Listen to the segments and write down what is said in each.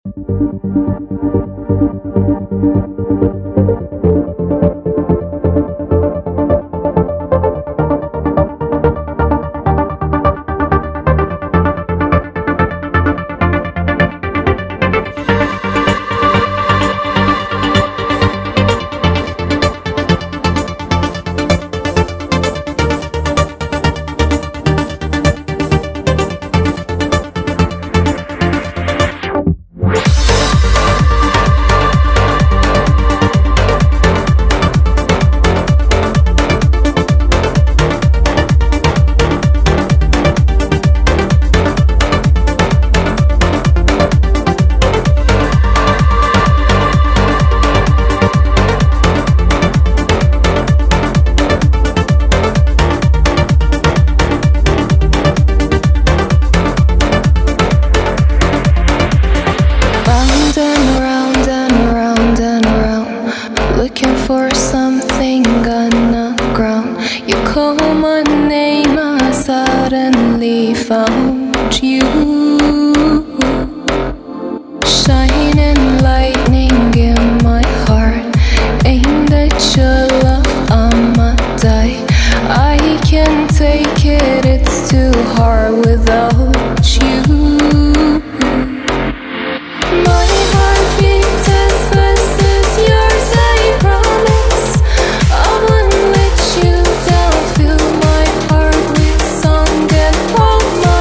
For something underground, you call my name, I suddenly found you. Shining lightning in my heart, aimed at your love, I'ma die. I can't take it, it's too hard without you. My heart beats as fast as yours, I promise. I won't let you down. Fill my heart with song and hold my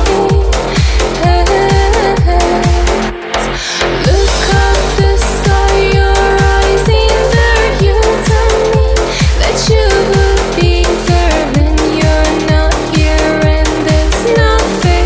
hand. Look up the sky, your eyes in there. You tell me that you would be there when you're not here, and it's not fair.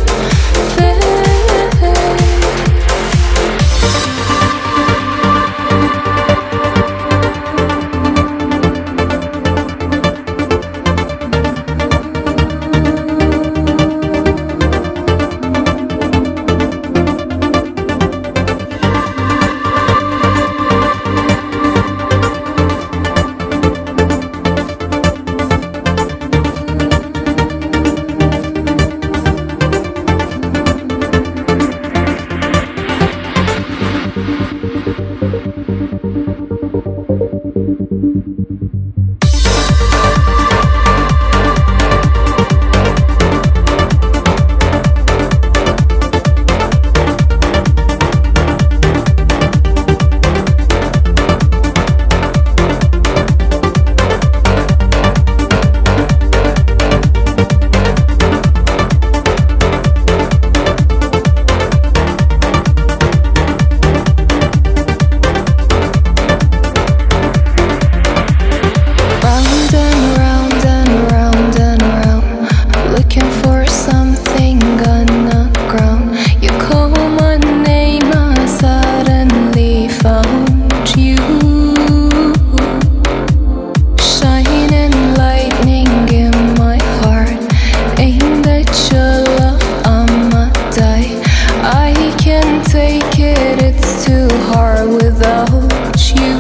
Take it, it's too hard without you.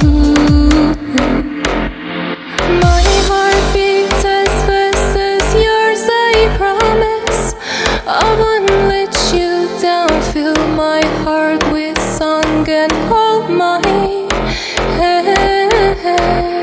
My heart beats as fast as yours, I promise. I won't let you down. Fill my heart with song and hold my hand.